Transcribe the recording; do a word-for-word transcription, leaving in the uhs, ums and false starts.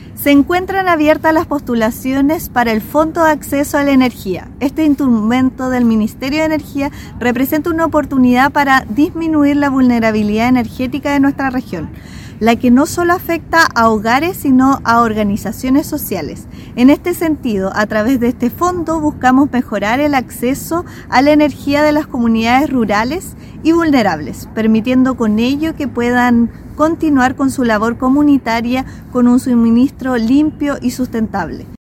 Se encuentran abiertas las postulaciones para el Fondo de Acceso a la Energía. Este instrumento del Ministerio de Energía representa una oportunidad para disminuir la vulnerabilidad energética de nuestra región, la que no solo afecta a hogares, sino a organizaciones sociales. En este sentido, a través de este fondo buscamos mejorar el acceso a la energía de las comunidades rurales y vulnerables, permitiendo con ello que puedan continuar con su labor comunitaria con un suministro limpio y sustentable.